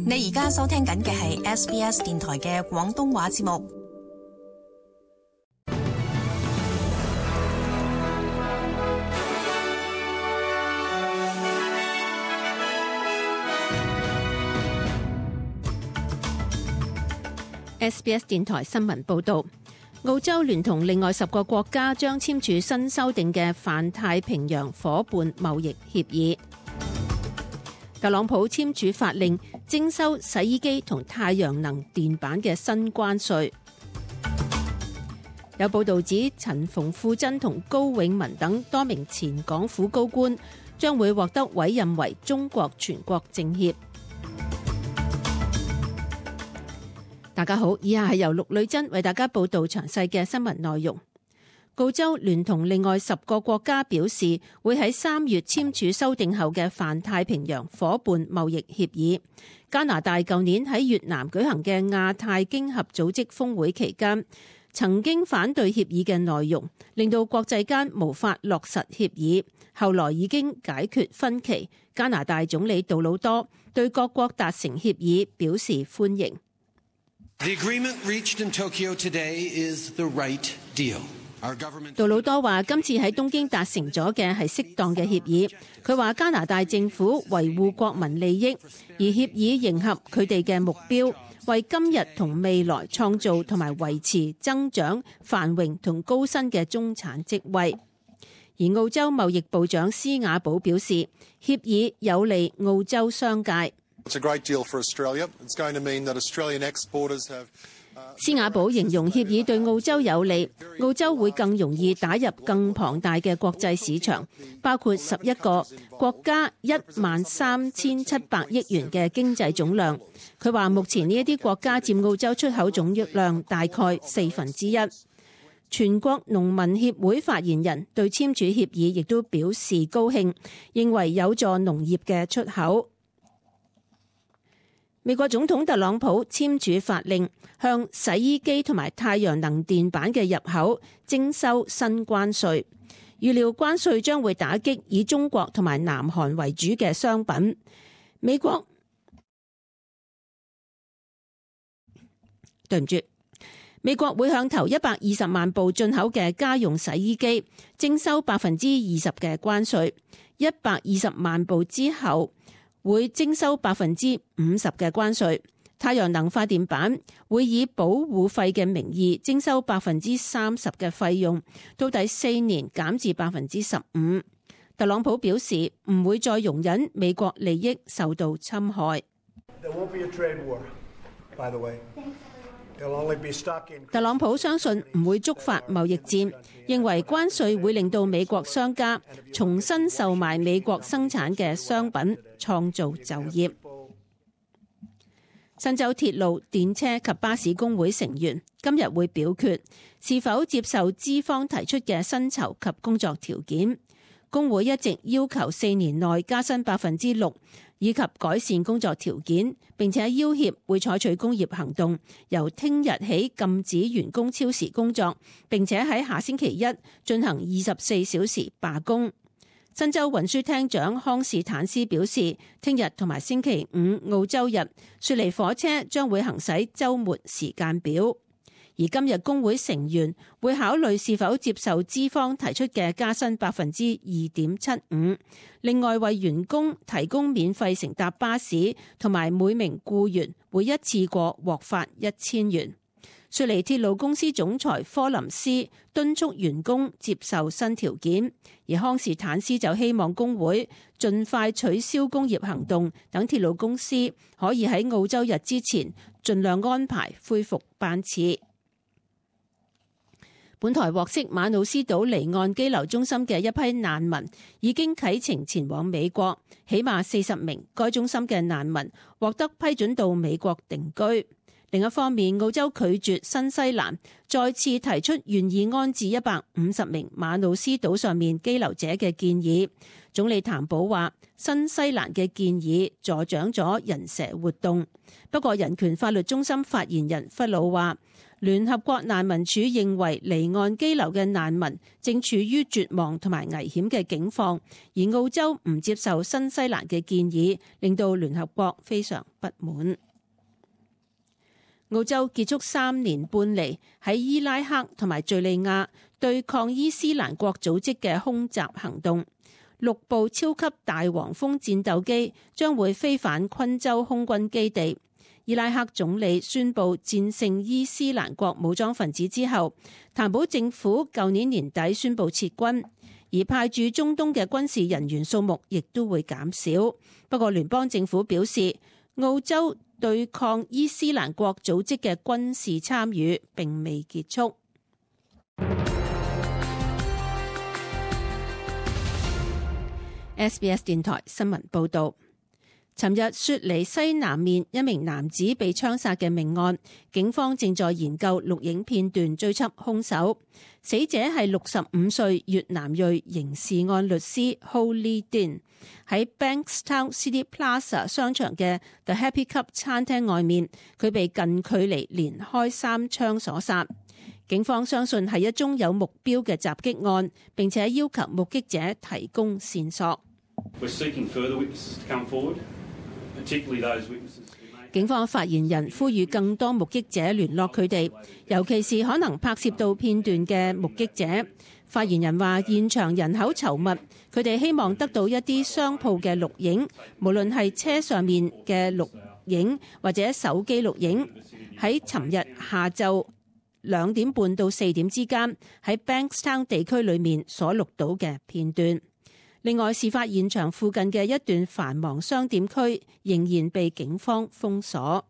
你而家收聽緊嘅係 SBS 電台嘅廣東話節目。 SBS 電台新聞報導，澳洲聯同另外10個國家將簽署新修訂嘅泛太平洋夥伴貿易協議。特朗普簽署法令徵收洗衣機同太陽能電板嘅新關稅。有報導指陳馮富珍同高永文等多名前港府高官將會獲得委任為中國全國政協。大家好，以下係由陸女珍為大家報道詳細嘅新聞內容。澳洲聯同另外10個國家表示，會喺3月簽署修訂後嘅泛太平洋夥伴貿易協議。加拿大舊年喺越南舉行嘅亞太經合組織峰會期間，曾經反對協議嘅內容，令到國際間無法落實協議。後來已經解決分歧。加拿大總理杜魯多對各國達成協議表示歡迎。 The agreement reached in Tokyo today is the right deal. 杜魯多話：今次喺東京達成咗嘅係適當嘅協議。佢話加拿大政府維護國民利益，而協議迎合佢哋嘅目標，為今日同未來創造同埋維持增長、繁榮同高薪嘅中產職位。而澳洲貿易部長施雅寶表示，協議有利澳洲商界。施雅寶形容協議對澳洲有利，澳洲會更容易打入更龐大嘅國際市場，包括11個國家13700億元嘅經濟總量。佢話目前呢一啲國家佔澳洲出口總量大概1/4。全國農民協會發言人對簽署協議亦都表示高興，認為有助農業嘅出口。美國總統特朗普簽署法令，向洗衣機同埋太陽能電板嘅入口徵收新關稅。預料關稅將會打擊以中國同埋南韓為主嘅商品。美國會向頭120萬部進口嘅家用洗衣機徵收20%嘅關稅，120萬部之後會徵收50%嘅關稅。太陽能發電板會以保護費嘅名義徵收30%嘅費用，到第4年減至15%。特朗普表示唔會再容忍美國利益受到侵害。特朗普相信唔會觸發貿易戰，認為關稅會令到美國商家重新售賣美國生產嘅商品，創造就業。新州鐵路、電車及巴士工會成員今日會表決是否接受資方提出嘅薪酬及工作條件。工會一直要求4年內加薪6%，以及改善工作條件，並且要挾會採取工業行動，由聽日起禁止員工超時工作，並且喺下星期一進行24小時罷工。新州運輸廳長康士坦斯表示，聽日同埋星期5澳洲日，雪梨火車將會行駛週末時間表。而今日工會成員會考慮是否接受資方提出嘅加薪2.75%，另外為員工提供免費乘搭巴士，同埋每名僱員會一次過獲發1000元。雪梨鐵路公司總裁科林斯敦促員工接受新條件，而康士坦斯就希望工會盡快取消工業行動，等鐵路公司可以喺澳洲日之前盡量安排恢復班次。本台獲悉，馬努斯島離岸羈留中心嘅一批難民已經啟程前往美國，起碼40名該中心嘅難民獲得批准到美國定居。 另一方面，澳洲拒絕新西蘭再次提出願意安置150名馬努斯島上面羈留者嘅建議。總理譚寶話，新西蘭嘅建議助長咗人蛇活動。不過，人權法律中心發言人弗魯話，聯合國難民署認為離岸羈留嘅難民正處於絕望同埋危險嘅境況，而澳洲唔接受新西蘭嘅建議，令到聯合國非常不滿。澳洲結束3年半嚟喺伊拉克同埋敘利亞對抗伊斯蘭國組織嘅空襲行動，6部超級大黃蜂戰鬥機將會飛返昆州空軍基地。伊拉克總理宣布戰勝伊斯蘭國武裝分子之後，譚寶政府舊年年底宣布撤軍，而派駐中東嘅軍事人員數目亦都會減少。不過聯邦政府表示，澳洲對抗伊斯蘭國組織嘅軍事參與並未結束。SBS 電台新聞報道，尋日雪梨西南面一名男子被槍殺嘅命案，警方正在研究錄影片段追緝兇手。死者係65歲越南裔刑事案律師 Ho Lee Din， 喺 Bankstown City Plaza 商場嘅 The Happy Cup 餐廳外面，佢被近距離連開3槍所殺。警方相信係一宗有目標嘅襲擊案，並且要求目擊者提供線索。警方發言人呼籲更多目擊者聯絡佢哋，尤其是可能拍攝到片段嘅目擊者。發言人話，現場人口稠密，佢哋希望得到一啲商鋪嘅錄影，無論係車上面嘅錄影或者手機錄影。喺尋日下晝2點半到4點之間，喺 Bankstown 地區裏面所錄到嘅片段。另外，事發現場附近嘅一段繁忙商店區仍然被警方封鎖。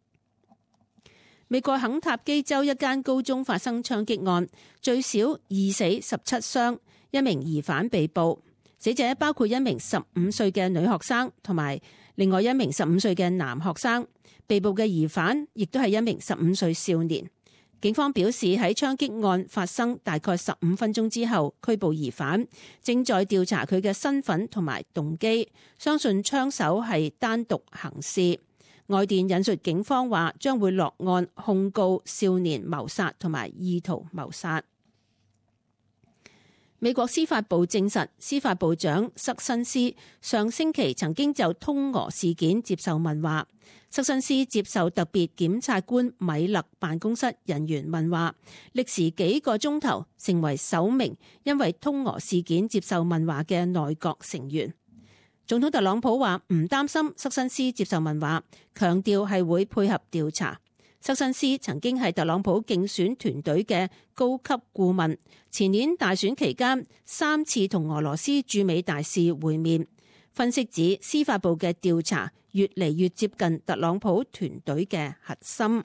美國肯塔基州一間高中發生槍擊案，最少2死17傷，1名疑犯被捕。死者包括一名15歲嘅女學生同埋另外一名15歲嘅男學生。被捕嘅疑犯亦都係一名15歲少年。警方表示，喺槍擊案發生大概15分鐘之後拘捕疑犯，正在調查佢嘅身份同埋動機，相信槍手係單獨行事。外電引述警方話，將會落案控告少年謀殺同埋意圖謀殺。美國司法部證實，司法部長塞申斯上星期曾經就通俄事件接受問話。塞申斯接受特別檢察官米勒辦公室人員問話，歷時幾個鐘頭，成為首名因為通俄事件接受問話嘅內閣成員。總統特朗普話唔擔心塞申斯接受問話，強調係會配合調查。塞申斯曾經係特朗普競選團隊嘅高級顧問，前年大選期間3次同俄羅斯駐美大使會面。分析指，司法部嘅調查越嚟越接近特朗普團隊嘅核心。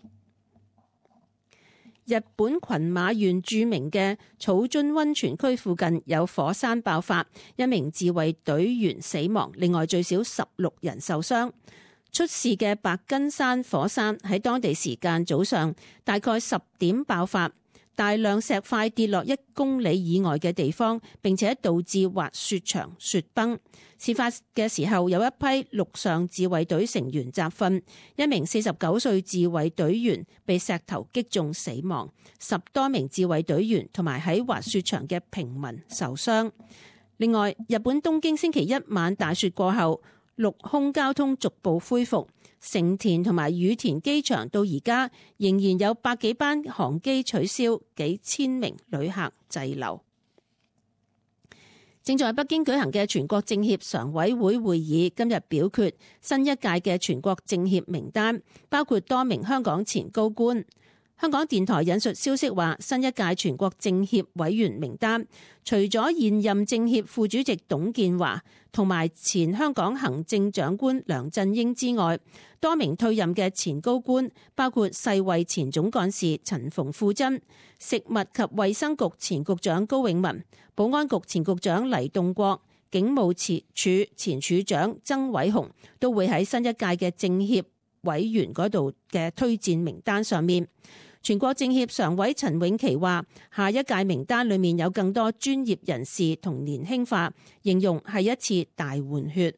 日本群馬縣著名嘅草津溫泉區附近有火山爆發，1名自衛隊員死亡，另外最少16人受傷。出事嘅白根山火山喺當地時間早上大概10點爆發，大量石塊跌落1公里以外嘅地方，並且導致滑雪場雪崩。事發嘅時候有一批陸上自衛隊成員集訓，1名49歲自衛隊員被石頭擊中死亡，10多名自衛隊員同埋喺滑雪場嘅平民受傷。另外，日本東京星期一晚大雪過後，陸空交通逐步恢復，成田同埋羽田機場到而家仍然有百幾班航機取消，幾千名旅客滯留。正在北京舉行嘅全國政協常委會會議今日表決新一屆嘅全國政協名單，包括多名香港前高官。香港電台引述消息話，新一屆全國政協委員名單除咗現任政協副主席董建華同埋前香港行政長官梁振英之外，多名退任嘅前高官，包括世衛前總幹事陳馮富珍、食物及衛生局前局長高永文、保安局前局長黎棟國、警務處前處長曾偉雄，都會喺新一屆嘅政協委員嗰度嘅推薦名單上面。全國政協常委陳永琪話，下一屆名單裏面有更多專業人士同年輕化，形容係一次大換血。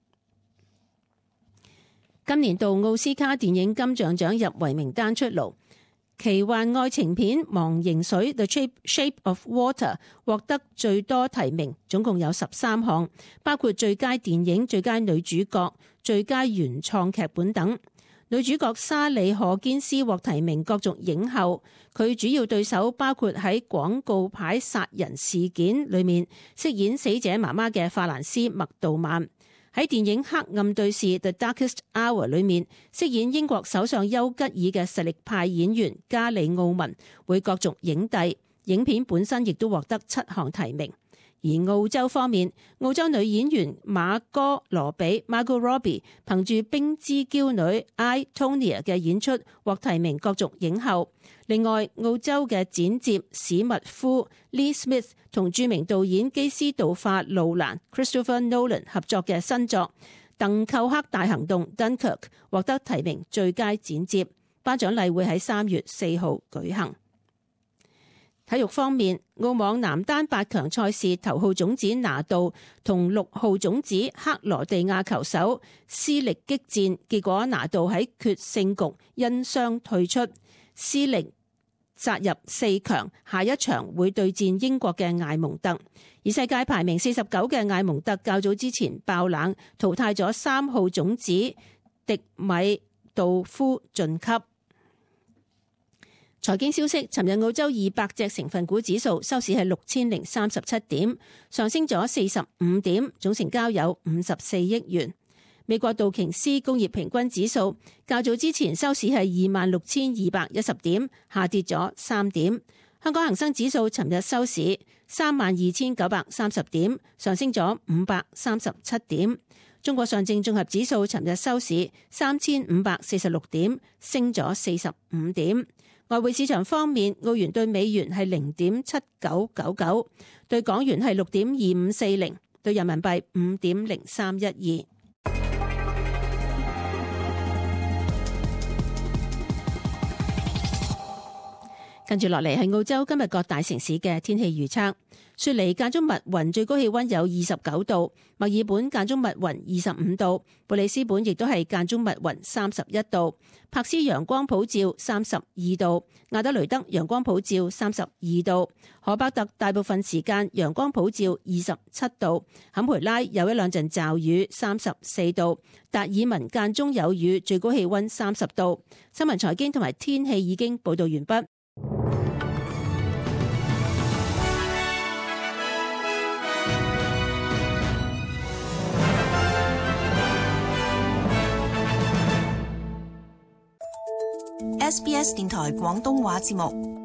今年度奧斯卡電影金像獎入圍名單出爐，奇幻愛情片《忘形水》The Shape of Water 獲得最多提名，總共有13項，包括最佳電影、最佳女主角、最佳原創劇本等。女主角莎莉·賀堅斯獲提名角逐影后，佢主要對手包括喺廣告牌殺人事件裏面飾演死者媽媽嘅法蘭斯·麥杜曼，喺電影《黑暗對視》The Darkest Hour 裏面飾演英國首相丘吉爾嘅實力派演員加里奧文會角逐影帝，影片本身亦都獲得7項提名。而澳洲方面，澳洲女演員馬哥羅比 Margot Robbie 憑住《冰之驕女》I Tonya 嘅演出獲提名角逐影后。另外，澳洲嘅剪接史密夫 Lee Smith 同著名導演基斯杜化路蘭 Christopher Nolan 合作嘅新作《鄧寇克大行動》Dunkirk 獲得提名最佳剪接。頒獎禮會喺3月4號舉行。體育方面，澳網男單8強賽事頭號種子拿度同6號種子克羅地亞球手斯力激戰，結果拿度喺決勝局因傷退出，斯力殺入4強，下一場會對戰英國嘅艾蒙特。而世界排名49嘅艾蒙特較早之前爆冷淘汰咗3號種子迪米道夫晉級。財經消息，尋日澳洲200隻成分股指數收市係6037點，上升咗45點，總成交有54億元。美國道瓊斯工業平均指數較早之前收市係26,210點，下跌咗3點。香港恒生指數尋日收市32,930點，上升咗537點。中國上證綜合指數尋日收市3546點，升咗45點。外匯市場方面，澳元對美元係0.7999，對港元係6.2540，對人民幣5.0312。跟住落嚟係澳洲今日各大城市嘅天氣預測。雪梨間中密雲，最高氣溫有29度；墨爾本間中密雲25度；布里斯本亦都係間中密雲31度；柏斯陽光普照32度；亞德雷德陽光普照32度；荷伯特大部分時間陽光普照27度；坎培拉有一兩陣驟雨34度；達爾文間中有雨，最高氣溫30度。新聞財經同埋天氣已經報道完畢。 SBS 電台廣東話節目。